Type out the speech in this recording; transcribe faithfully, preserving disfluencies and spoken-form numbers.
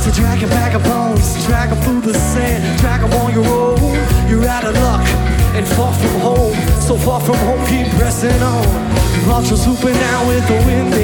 to drag your bag of bones, drag them through the sand, drag them on your own. You're out of luck and far from home, so far from home, keep pressing on. Vultures swooping down with the wind